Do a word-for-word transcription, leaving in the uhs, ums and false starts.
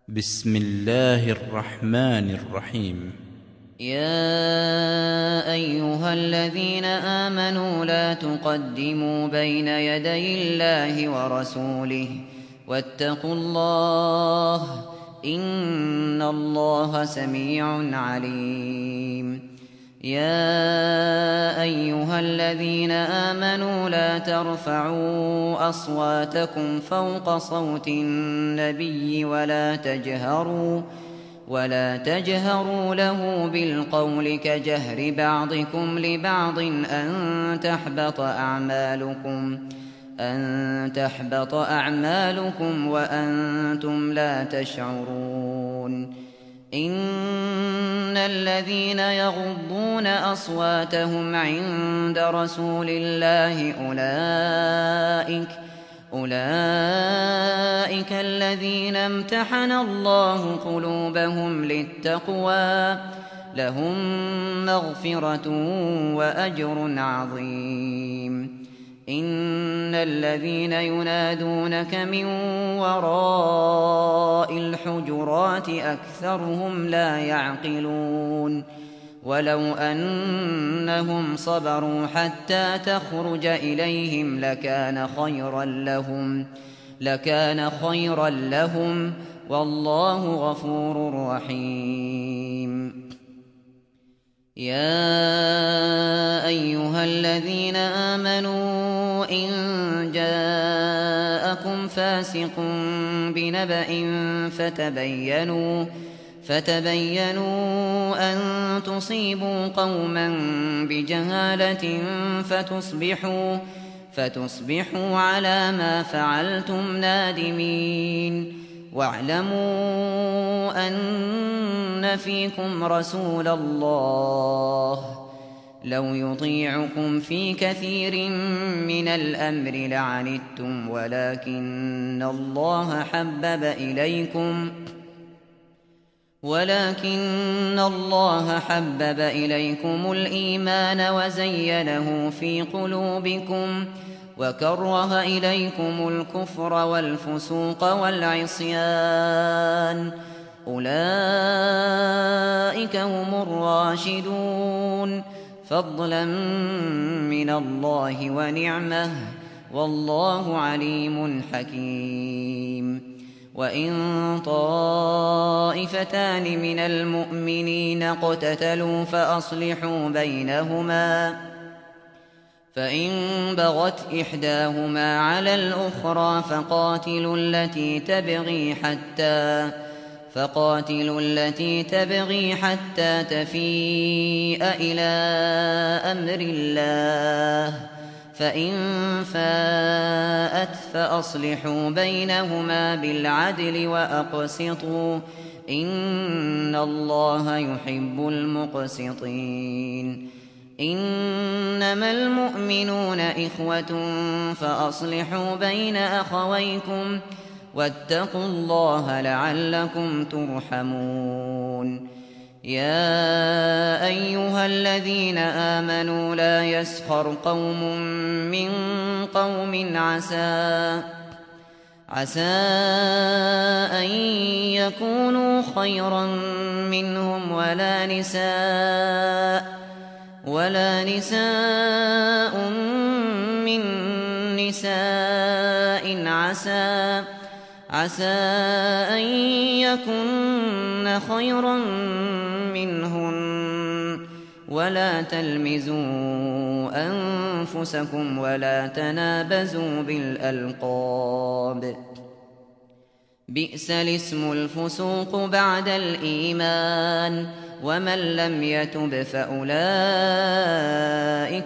بسم الله الرحمن الرحيم. يا أيها الذين آمنوا لا تقدموا بين يدي الله ورسوله واتقوا الله إن الله سميع عليم. يا أيها الذين آمنوا لا ترفعوا أصواتكم فوق صوت النبي ولا تجهروا ولا تجهروا له بالقول كجهر بعضكم لبعض أن تحبط أعمالكم أن تحبط أعمالكم وأنتم لا تشعرون. إن الذين يغضون أصواتهم عند رسول الله أولئك أولئك الذين امتحن الله قلوبهم للتقوى لهم مغفرة وأجر عظيم. إن الذين ينادونك من وراء الحجرات أكثرهم لا يعقلون. ولو أنهم صبروا حتى تخرج إليهم لكان خيرا لهم لكان خيرا لهم والله غفور رحيم. يا أيها الذين آمنوا إن جاءكم فاسق بنبأ فتبينوا فتبينوا أن تصيبوا قوما بجهالة فتصبحوا فتصبحوا على ما فعلتم نادمين. واعلموا أن فيكم رسول الله لو يطيعكم في كثير من الأمر لعنتم ولكن الله حبب إليكم ولكن الله حبب إليكم الإيمان وزينه في قلوبكم وكره إليكم الكفر والفسوق والعصيان أولئك هم الراشدون فضلا من الله ونعمه والله عليم حكيم. وإن طائفتان من المؤمنين اقتتلوا فأصلحوا بينهما فإن بغت إحداهما على الأخرى فقاتلوا التي تبغي حتى فقاتلوا التي تبغي حتى تفيء إلى أمر الله فإن فاءت فأصلحوا بينهما بالعدل وأقسطوا إن الله يحب المقسطين. إنما المؤمنون إخوة فأصلحوا بين أخويكم واتقوا الله لعلكم ترحمون. يا أيها الذين آمنوا لا يسخر قوم من قوم عسى عسى أن يكونوا خيرا منهم ولا نساء ولا نساء من نساء عسى عسى أن يكن خيرا منهن ولا تلمزوا أنفسكم ولا تنابزوا بالألقاب بئس الاسم الفسوق بعد الإيمان ومن لم يتب فأولئك